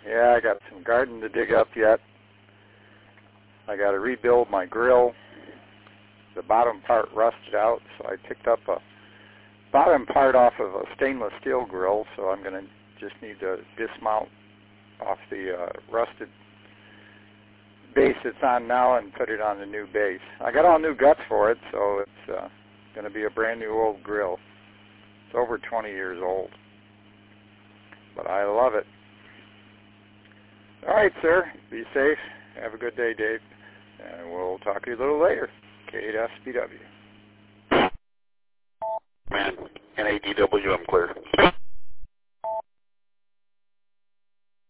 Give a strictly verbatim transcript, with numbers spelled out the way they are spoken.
Yeah, I got some garden to dig up yet. I got to rebuild my grill. The bottom part rusted out, so I picked up a bottom part off of a stainless steel grill, so I'm going to just need to dismount off the uh, rusted base it's on now and put it on the new base. I got all new guts for it, so it's uh, going to be a brand new old grill. It's over twenty years old, but I love it. All right, sir. Be safe. Have a good day, Dave. And we'll talk to you a little later. K eight S B W. Man, N A D W, I'm clear.